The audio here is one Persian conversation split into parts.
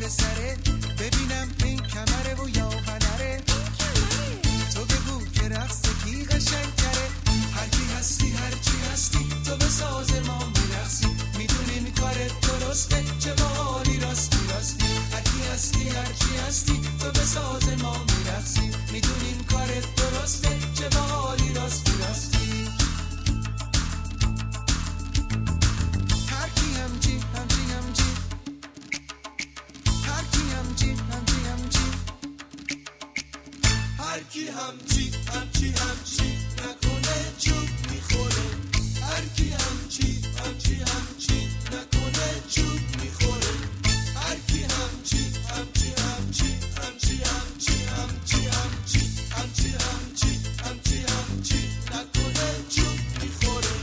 پسره، ببینم این کمره و یا فنره. تو بگو که رقص کی قشنگ‌تره. هر کی هستی هر چی هستی تو به ساز ما میرقصی. میدونین کارت درسته چه باحالی راستی راستی. هر کی هستی هر چی هستی تو به ساز ما میرقصی. میدونین کارت درسته چه باحالی راستی راستی. هر کی همچی همچی همچی. هر کی همچی همچی همچی. هر کی همچی همچی همچی نکنه چوب میخوره. هر کی همچی همچی همچی نکنه چوب میخوره. هر کی همچی همچی همچی همچی همچی همچی همچی همچی همچی همچی همچی نکنه چوب میخوره.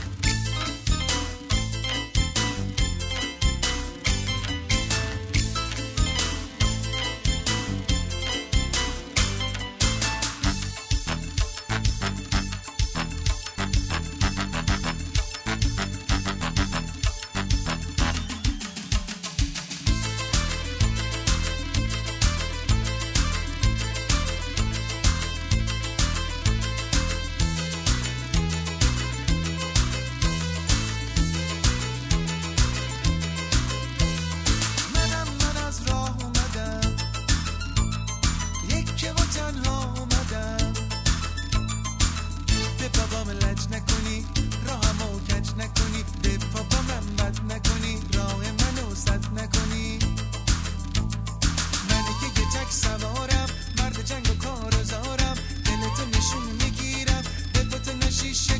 سوارم مرد جنگ و کارزارم. دلتو نشون میگیرم به تو نشیش